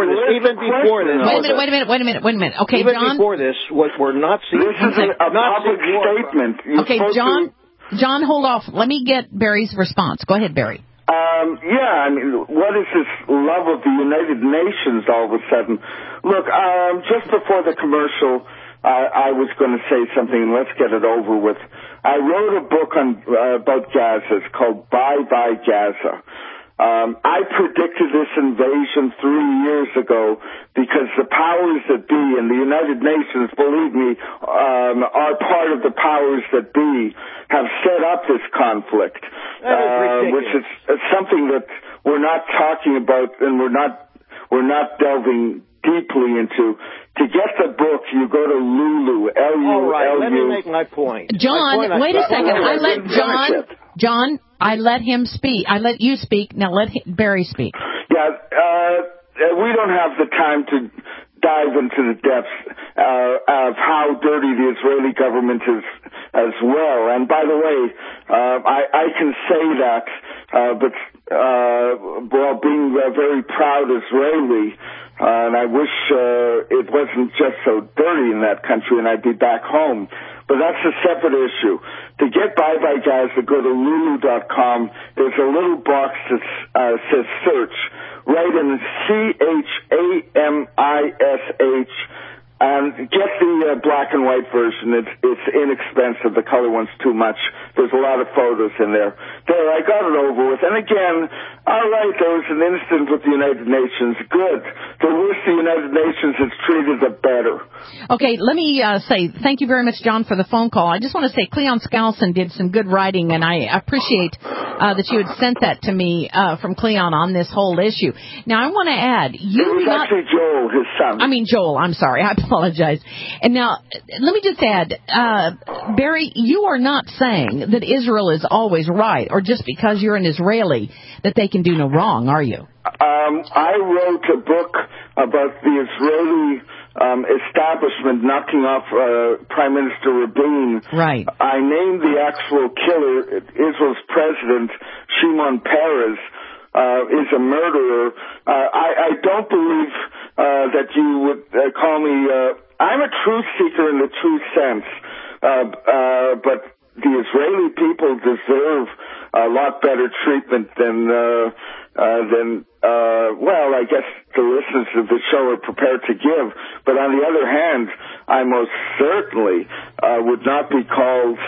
minute. Okay, even John. Before this, were Nazi. This is a public statement. Okay, John, hold off. Let me get Barry's response. Go ahead, Barry. I mean, what is this love of the United Nations all of a sudden? Look, just before the commercial, I was going to say something, and let's get it over with. I wrote a book about Gaza. It's called Bye Bye Gaza. I predicted this invasion 3 years ago because the powers that be, and the United Nations, believe me, are part of the powers that be, have set up this conflict, which is something that we're not talking about, and we're not delving deeply into. To get the book, you go to Lulu, L-U-L-U. All right, let me make my point. John, wait a second. I let him speak. I let you speak. Now let Barry speak. Yeah, we don't have the time to dive into the depths of how dirty the Israeli government is as well. And by the way, I can say that, but while being very proud Israeli, and I wish it wasn't just so dirty in that country and I'd be back home. But that's a separate issue. To get Bye Bye Gaza, go to Lulu.com. There's a little box that says search. Write in C-H-A-M-I-S-H and get the black and white version. It's inexpensive. The color one's too much. There's a lot of photos in there. There, I got it over with. And again, all right, there was an incident with the United Nations. Good. The worse the United Nations is treated, the better. Okay, let me say thank you very much, John, for the phone call. I just want to say Cleon Skousen did some good writing, and I appreciate that you had sent that to me from Cleon on this whole issue. Now, I want to add, actually Joel, his son. Joel, I'm sorry. I apologize. And now, let me just add, Barry, you are not saying that Israel is always right, or just because you're an Israeli that they can do no wrong, are you? I wrote a book about the Israeli establishment knocking off Prime Minister Rabin. Right. I named the actual killer, Israel's president, Shimon Peres, is a murderer. I don't believe that you would call me... I'm a truth seeker in the true sense, but the Israeli people deserve a lot better treatment than I guess the listeners of the show are prepared to give. But on the other hand, I most certainly would not be called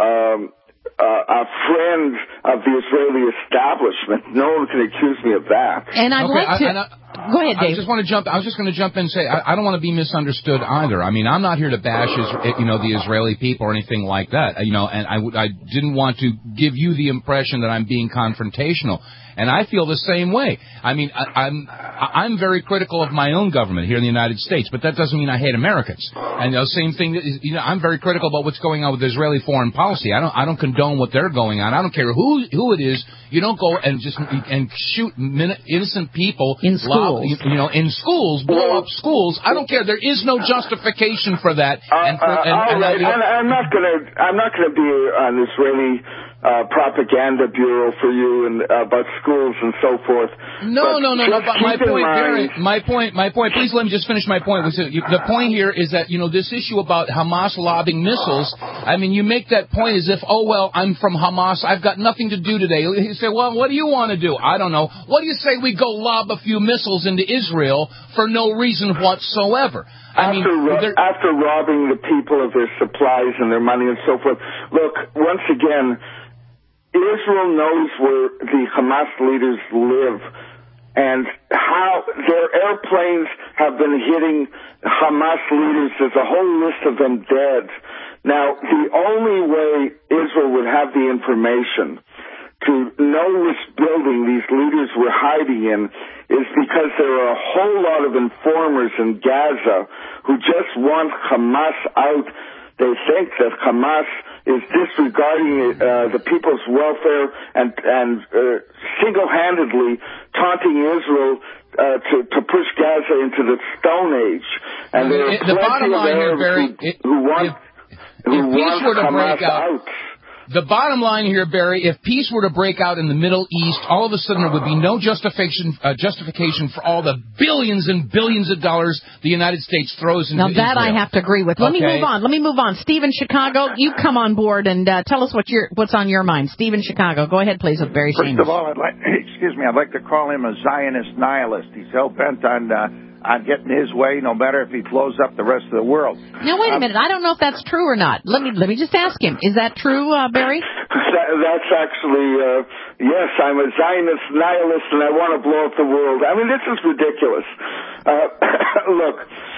a friend of the Israeli establishment. No one can accuse me of that. And I'd like to... Go ahead, Dave. I was just going to jump in and say I don't want to be misunderstood either. I mean, I'm not here to bash the Israeli people or anything like that. And I didn't want to give you the impression that I'm being confrontational. And I feel the same way. I mean, I'm very critical of my own government here in the United States, but that doesn't mean I hate Americans. And the same thing, I'm very critical about what's going on with Israeli foreign policy. I don't condone what they're going on. I don't care who it is. You don't go and just shoot innocent people in schools. In schools, blow up schools. I don't care. There is no justification for that. I'm not gonna be an Israeli propaganda bureau for you and about schools and so forth. No. But my point. Please let me just finish my point. The point here is that this issue about Hamas lobbing missiles. I mean, you make that point as if, oh well, I'm from Hamas. I've got nothing to do today. You say, well, what do you want to do? I don't know. What do you say we go lob a few missiles into Israel for no reason whatsoever? After robbing the people of their supplies and their money and so forth. Look, once again, Israel knows where the Hamas leaders live and how their airplanes have been hitting Hamas leaders. There's a whole list of them dead. Now, the only way Israel would have the information to know which building these leaders were hiding in is because there are a whole lot of informers in Gaza who just want Hamas out. They think that Hamas is disregarding the people's welfare and single-handedly taunting Israel to push Gaza into the Stone Age. And there are plenty of Arabs who want Hamas out. The bottom line here, Barry, if peace were to break out in the Middle East, all of a sudden there would be no justification for all the billions and billions of dollars the United States throws into Israel. Now that I have to agree with. Let me move on. Steve in Chicago, you come on board and tell us what's on your mind. Steve in Chicago, go ahead, please, with Barry Shamus. First of all, I'd like to call him a Zionist nihilist. He's hell-bent on getting his way, no matter if he blows up the rest of the world. Now, wait a minute. I don't know if that's true or not. Let me just ask him. Is that true, Barry? That's actually, yes, I'm a Zionist nihilist and I want to blow up the world. I mean, this is ridiculous. Look,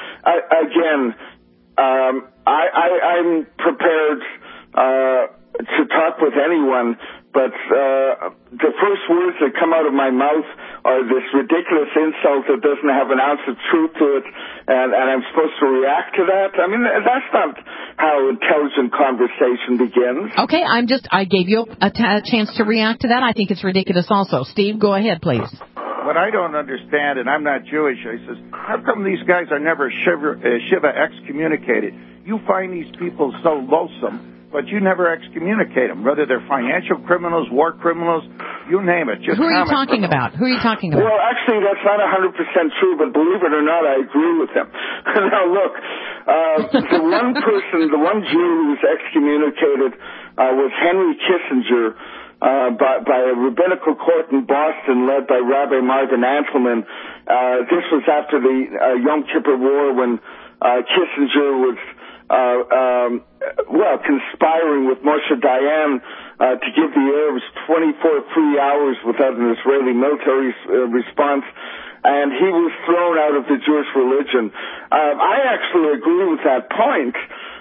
I'm prepared to talk with anyone, but the first words that come out of my mouth are this ridiculous insult that doesn't have an ounce of truth to it, and I'm supposed to react to that? I mean, that's not how intelligent conversation begins. Okay, I gave you a chance to react to that. I think it's ridiculous also. Steve, go ahead, please. What I don't understand, and I'm not Jewish, I says, how come these guys are never Shiva excommunicated? You find these people so loathsome, but you never excommunicate them, whether they're financial criminals, war criminals, you name it. Who are you talking about? Well, actually, that's not 100% true, but believe it or not, I agree with him. Now, look, the one Jew who was excommunicated was Henry Kissinger by a rabbinical court in Boston led by Rabbi Marvin Antleman. This was after the Yom Kippur War when Kissinger was conspiring with Moshe Dayan to give the Arabs 24 free hours without an Israeli military response, and he was thrown out of the Jewish religion. I actually agree with that point.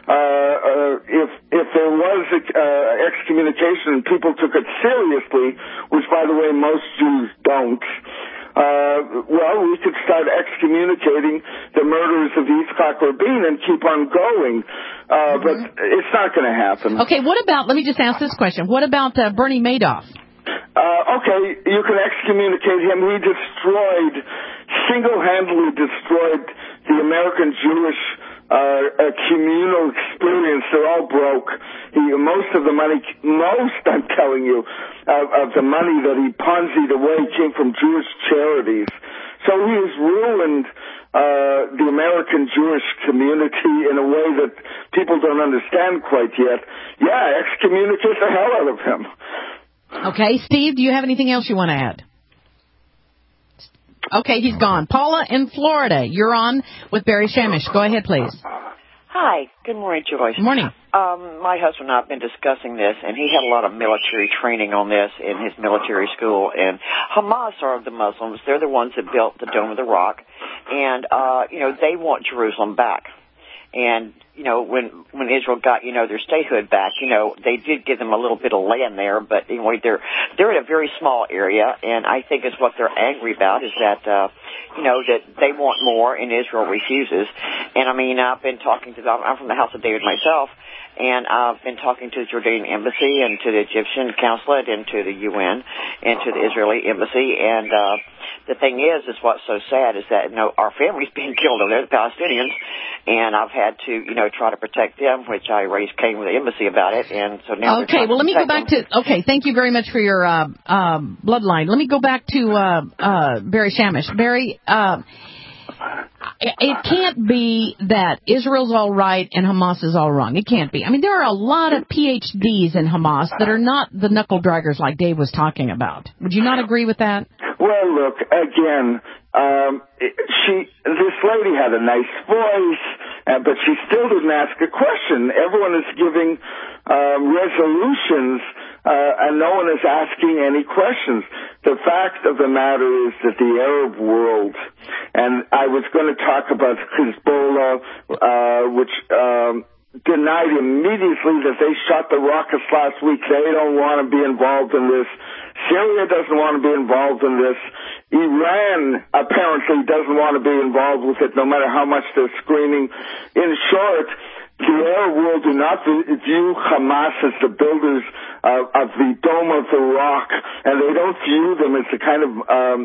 If there was excommunication and people took it seriously, which, by the way, most Jews don't, we could start excommunicating the murderers of Yitzhak Rabin and keep on going. But it's not going to happen. Okay, let me just ask this question. What about Bernie Madoff? Okay, you can excommunicate him. He single-handedly destroyed the American Jewish communal experience. They're all broke. Most of the money, I'm telling you, of the money that he ponzied away came from Jewish charities. So he has ruined the American Jewish community in a way that people don't understand quite yet. Yeah, excommunicate the hell out of him. Okay, Steve, do you have anything else you want to add? Okay, he's gone. Paula in Florida, you're on with Barry Shamish. Go ahead, please. Hi. Good morning, Joyce. Good morning. My husband and I have been discussing this, and he had a lot of military training on this in his military school. And Hamas are the Muslims. They're the ones that built the Dome of the Rock. And, they want Jerusalem back. And, you know, when Israel got, you know, their statehood back, you know, they did give them a little bit of land there, but anyway, they're in a very small area, and I think is what they're angry about is that, you know, that they want more and Israel refuses. And I mean, I've been talking to them. I'm from the House of David myself, and I've been talking to the Jordanian embassy and to the Egyptian consulate and to the UN and to the Israeli embassy. And the thing is what's so sad is that, you know, our family's being killed over there, the Palestinians, and I've had to, you know, try to protect them, which I raised Cain with the embassy about it. And so now okay, well, let me go back to, okay, thank you very much for your bloodline. Let me go back to Barry Shamish. Barry, it can't be that Israel's all right and Hamas is all wrong. It can't be. I mean, there are a lot of PhDs in Hamas that are not the knuckle draggers like Dave was talking about. Would you not agree with that? Well, look, again, this lady had a nice voice, but she still didn't ask a question. Everyone is giving resolutions, and no one is asking any questions. The fact of the matter is that the Arab world, and I was going to talk about Hezbollah, which denied immediately that they shot the rockets last week. They don't want to be involved in this. Syria doesn't want to be involved in this. Iran apparently doesn't want to be involved with it, no matter how much they're screaming. In short, the Arab world do not view Hamas as the builders of the Dome of the Rock, and they don't view them as the kind of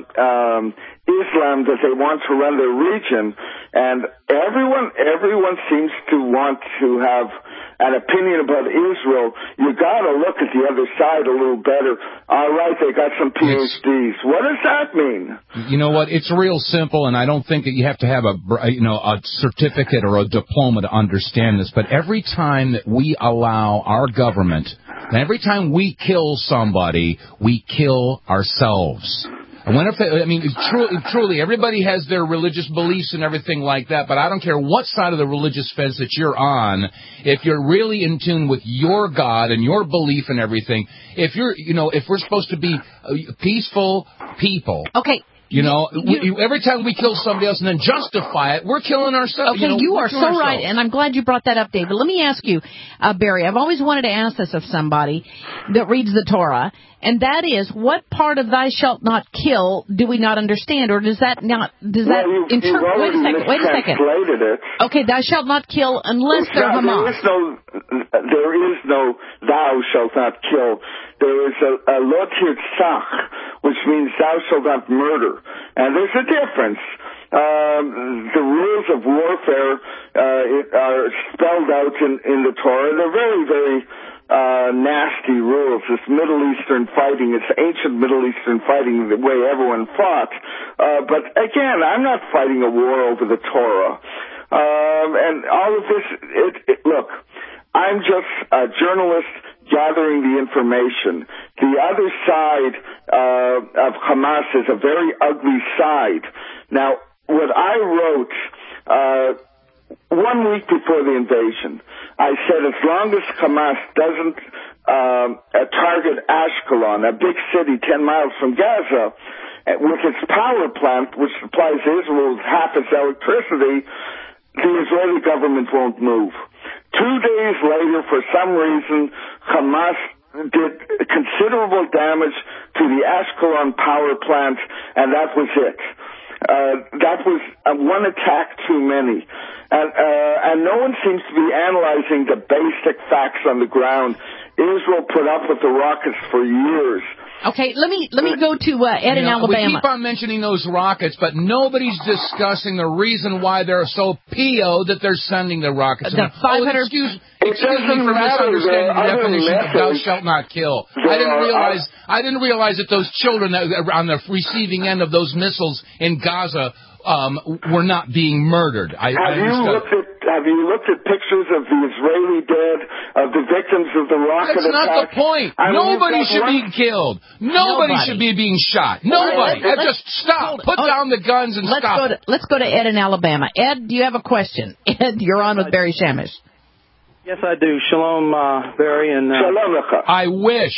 Islam that they want to run their region. And everyone seems to want to have an opinion about Israel. You got to look at the other side a little better. All right, they got some PhDs. What does that mean? You know what? It's real simple, and I don't think that you have to have a certificate or a diploma to understand this. But every time that we allow our government, and every time we kill somebody, we kill ourselves. Truly, everybody has their religious beliefs and everything like that, but I don't care what side of the religious fence that you're on. If you're really in tune with your God and your belief and everything, if we're supposed to be peaceful people. Okay. Every time we kill somebody else and then justify it, we're killing ourselves. Okay, you are so right, and I'm glad you brought that up, Dave. But let me ask you, Barry, I've always wanted to ask this of somebody that reads the Torah, and that is, what part of "thou shalt not kill" do we not understand, or does that not? Does that interpret? Wait a second. Okay, "thou shalt not kill" unless they're Hamas. There is no "thou shalt not kill." There is a lo tirtzach, which means "thou shalt not murder," and there's a difference. The rules of warfare are spelled out in the Torah. They're very, very nasty rules. It's Middle Eastern fighting. It's ancient Middle Eastern fighting, the way everyone fought. But again, I'm not fighting a war over the Torah. And all of this, look, I'm just a journalist gathering the information. The other side of Hamas is a very ugly side. Now, what I wrote 1 week before the invasion, I said as long as Hamas doesn't target Ashkelon, a big city 10 miles from Gaza, with its power plant, which supplies Israel with half its electricity, the Israeli government won't move. 2 days later, for some reason, Hamas did considerable damage to the Ashkelon power plant, and that was it. That was one attack too many. And no one seems to be analyzing the basic facts on the ground. Israel put up with the rockets for years. Okay, let me go to Ed in Alabama. We keep on mentioning those rockets, but nobody's discussing the reason why they're so PO'd that they're sending the rockets. The 500... excuse me for misunderstanding the definition of "thou shalt not kill." I didn't realize that those children that on the receiving end of those missiles in Gaza were not being murdered. Have you looked at pictures of the Israeli dead, of the victims of the rocket attack? That's not the point. Nobody should be killed. Nobody should be being shot. Nobody. Just stop. Put down the guns and stop. Let's go to Ed in Alabama. Ed, do you have a question? Ed, you're on with Barry Shamish. Yes, I do. Shalom, Barry. And Shalom. I wish.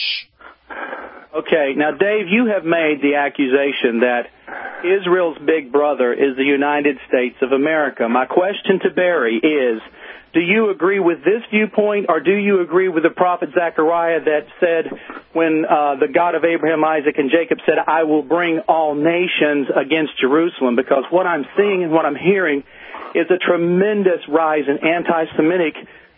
Okay. Now, Dave, you have made the accusation that Israel's big brother is the United States of America. My question to Barry is, Do you agree with this viewpoint, or do you agree with the prophet Zechariah that said when the God of Abraham, Isaac, and Jacob said, I will bring all nations against Jerusalem? Because what I'm seeing and what I'm hearing is a tremendous rise in anti-Semitic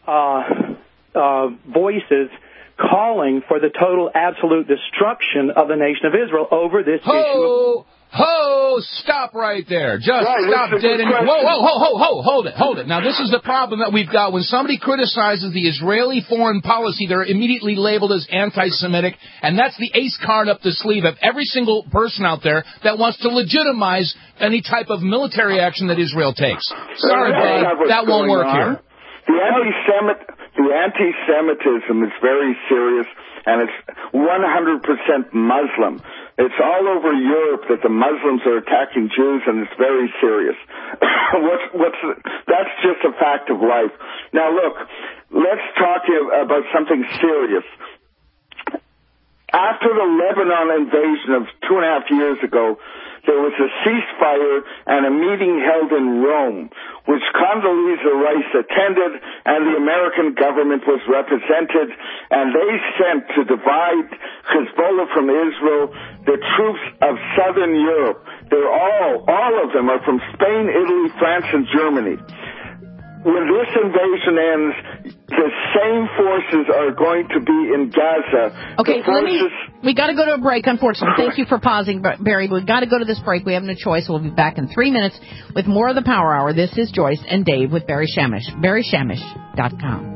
voices calling for the total, absolute destruction of the nation of Israel over this issue. Stop right there. Just stop dead. Hold it. Now, this is the problem that we've got. When somebody criticizes the Israeli foreign policy, they're immediately labeled as anti-Semitic, and that's the ace card up the sleeve of every single person out there that wants to legitimize any type of military action that Israel takes. Sorry, bud, that won't work here. The anti-Semitism is very serious, and it's 100% Muslim. It's all over Europe that the Muslims are attacking Jews, and it's very serious. That's just a fact of life. Now, look, let's talk about something serious. After the Lebanon invasion of 2.5 years ago, there was a ceasefire and a meeting held in Rome, which Condoleezza Rice attended, and the American government was represented, and they sent to divide Hezbollah from Israel the troops of Southern Europe. They're all of them are from Spain, Italy, France, and Germany. When this invasion ends, the same forces are going to be in Gaza. Okay, we got to go to a break, unfortunately. Thank you for pausing, Barry. We've got to go to this break. We have no choice. We'll be back in 3 minutes with more of the Power Hour. This is Joyce and Dave with Barry Shamish. BarryShamish.com.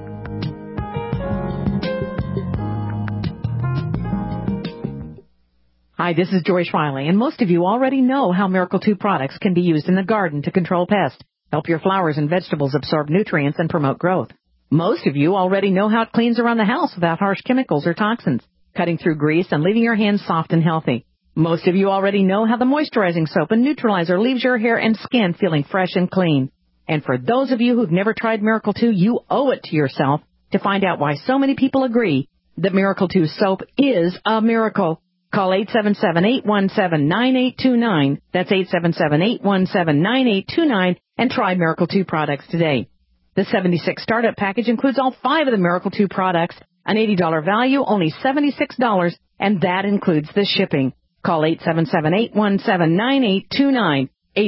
Hi, this is Joyce Riley, and most of you already know how Miracle 2 products can be used in the garden to control pests, help your flowers and vegetables absorb nutrients, and promote growth. Most of you already know how it cleans around the house without harsh chemicals or toxins, cutting through grease and leaving your hands soft and healthy. Most of you already know how the moisturizing soap and neutralizer leaves your hair and skin feeling fresh and clean. And for those of you who've never tried Miracle 2, you owe it to yourself to find out why so many people agree that Miracle 2 soap is a miracle. Call 877-817-9829. That's 877-817-9829 and try Miracle 2 products today. The 76 startup package includes all 5 of the Miracle 2 products, an $80 value, only $76, and that includes the shipping. Call 877-817-9829,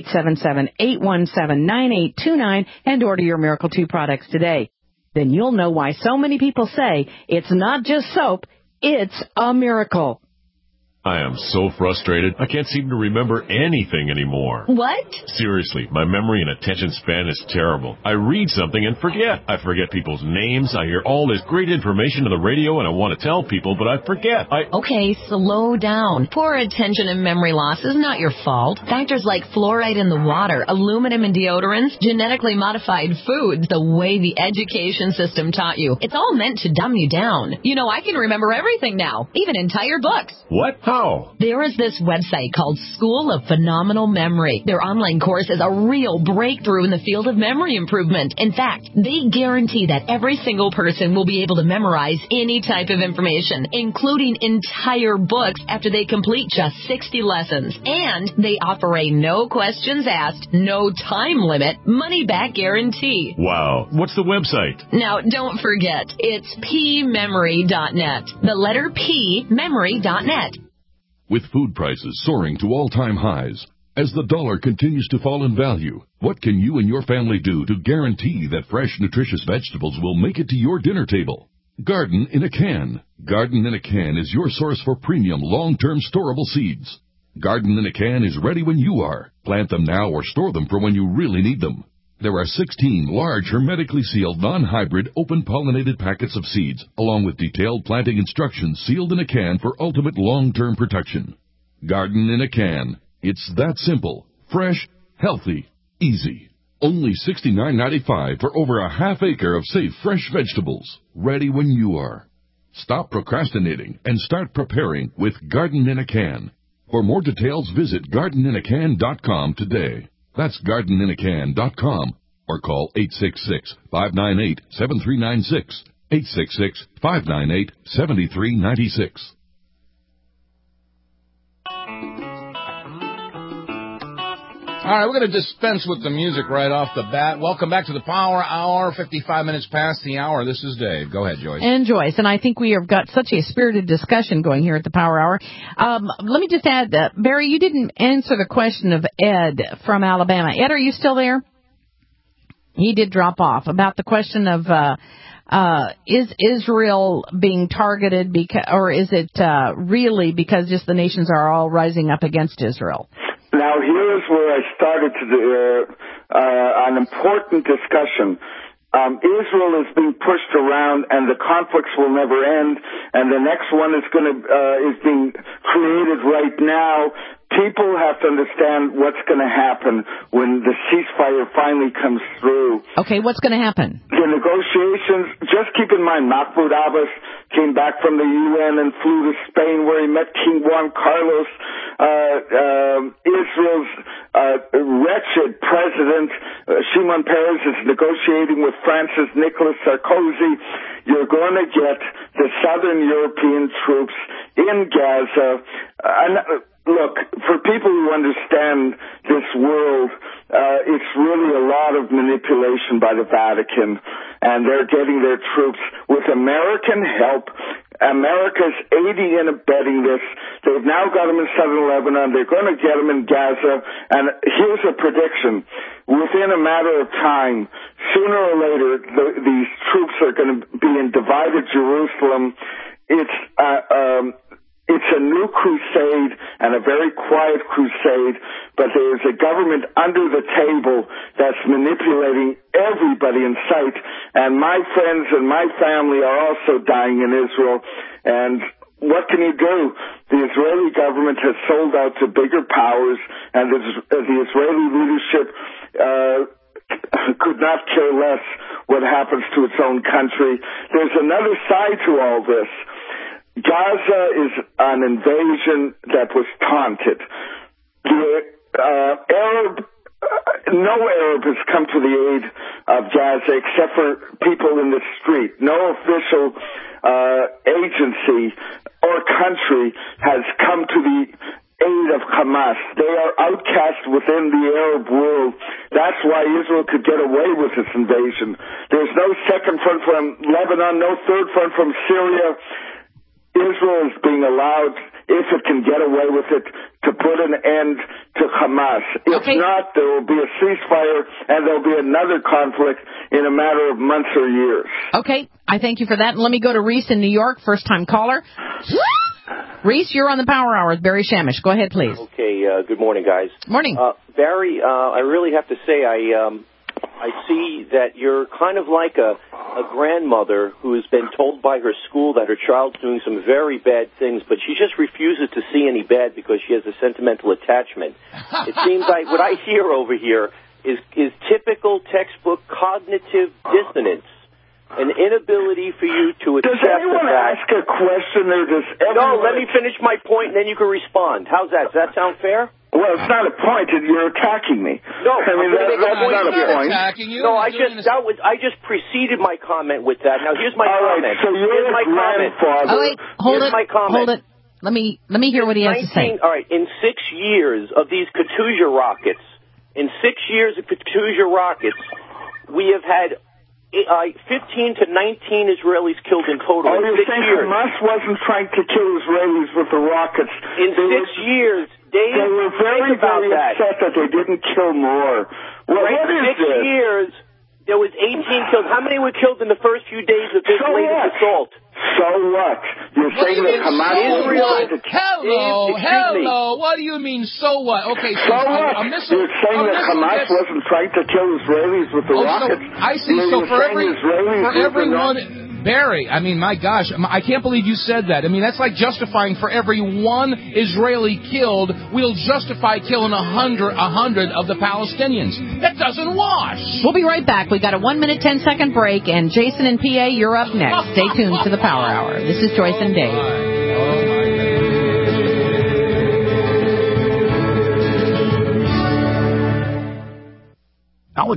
877-817-9829, and order your Miracle 2 products today. Then you'll know why so many people say it's not just soap, it's a miracle. I am so frustrated. I can't seem to remember anything anymore. What? Seriously, my memory and attention span is terrible. I read something and forget. I forget people's names. I hear all this great information on the radio and I want to tell people, but I forget. Okay, slow down. Poor attention and memory loss is not your fault. Factors like fluoride in the water, aluminum in deodorants, genetically modified foods, the way the education system taught you. It's all meant to dumb you down. You know, I can remember everything now, even entire books. What? How? There is this website called School of Phenomenal Memory. Their online course is a real breakthrough in the field of memory improvement. In fact, they guarantee that every single person will be able to memorize any type of information, including entire books, after they complete just 60 lessons. And they offer a no questions asked, no time limit, money-back guarantee. Wow. What's the website? Now, don't forget, it's pmemory.net. The letter P, memory.net. With food prices soaring to all-time highs, as the dollar continues to fall in value, what can you and your family do to guarantee that fresh, nutritious vegetables will make it to your dinner table? Garden in a Can. Garden in a Can is your source for premium, long-term storable seeds. Garden in a Can is ready when you are. Plant them now or store them for when you really need them. There are 16 large, hermetically sealed, non-hybrid, open-pollinated packets of seeds, along with detailed planting instructions sealed in a can for ultimate long-term protection. Garden in a Can. It's that simple. Fresh, healthy, easy. Only $69.95 for over a half acre of safe, fresh vegetables. Ready when you are. Stop procrastinating and start preparing with Garden in a Can. For more details, visit gardeninacan.com today. That's gardeninacan.com or call 866-598-7396, 866-598-7396. All right, we're going to dispense with the music right off the bat. Welcome back to the Power Hour, 55 minutes past the hour. This is Dave. Go ahead, Joyce. And Joyce, and I think we have got such a spirited discussion going here at the Power Hour. Let me just add, Barry, you didn't answer the question of Ed from Alabama. Ed, are you still there? He did drop off. About the question of is Israel being targeted, or is it really because just the nations are all rising up against Israel? Now, here's where I started to an important discussion. Israel is being pushed around, and the conflicts will never end. And the next one is being created right now. People have to understand what's going to happen when the ceasefire finally comes through. Okay, what's going to happen? The negotiations, just keep in mind, Mahmoud Abbas came back from the UN and flew to Spain where he met King Juan Carlos. Israel's wretched president, Shimon Peres, is negotiating with France's Nicolas Sarkozy. You're going to get the southern European troops in Gaza. Look, for people who understand this world, it's really a lot of manipulation by the Vatican, and they're getting their troops with American help. America's aiding and abetting this. They've now got them in southern Lebanon. They're going to get them in Gaza. And here's a prediction. Within a matter of time, sooner or later, these troops are going to be in divided Jerusalem. It's a new crusade and a very quiet crusade, but there is a government under the table that's manipulating everybody in sight. And my friends and my family are also dying in Israel. And what can you do? The Israeli government has sold out to bigger powers, and the Israeli leadership could not care less what happens to its own country. There's another side to all this. Gaza is an invasion that was taunted. No Arab has come to the aid of Gaza except for people in the street. No official agency or country has come to the aid of Hamas. They are outcast within the Arab world. That's why Israel could get away with this invasion. There's no second front from Lebanon, no third front from Syria. Israel is being allowed, if it can get away with it, to put an end to Hamas. If not, there will be a ceasefire and there will be another conflict in a matter of months or years. Okay, I thank you for that. And let me go to Reese in New York, first-time caller. Reese, you're on the Power Hour with Barry Shamish. Go ahead, please. Okay, good morning, guys. Morning. Barry, I really have to say I see that you're kind of like a grandmother who has been told by her school that her child's doing some very bad things, but she just refuses to see any bad because she has a sentimental attachment. It seems like what I hear over here is typical textbook cognitive dissonance, an inability for you to accept the fact. Does anyone ask a question or does everyone... No, let me finish my point and then you can respond. How's that? Does that sound fair? Well, it's not a point. You're attacking me. No, I mean, that's not a point. No, I just preceded my comment with that. Now here's my comment. So you're my grandfather. Oh, wait, hold it. Let me hear what he has to say. All right, in 6 years of these Katyusha rockets, we have had 15 to 19 Israelis killed in total. Oh, in you're 6 saying years. Hamas wasn't trying to kill Israelis with the rockets. In 6 years, they were very, very upset that they didn't kill more. Well, what is 6 years, there was 18 killed. How many were killed in the first few days of this latest assault? So what? You're saying that Hamas wasn't trying to kill... Hello. What do you mean, so what? Okay, so what? You're saying that Hamas wasn't trying to kill Israelis with the rockets? I see. So for everyone... Barry, I mean, my gosh, I can't believe you said that. I mean, that's like justifying for every one Israeli killed, we'll justify killing 100 of the Palestinians. That doesn't wash. We'll be right back. We got a 1 minute, 10 second break, and Jason and PA, you're up next. Stay tuned to the Power Hour. This is Joyce and Dave.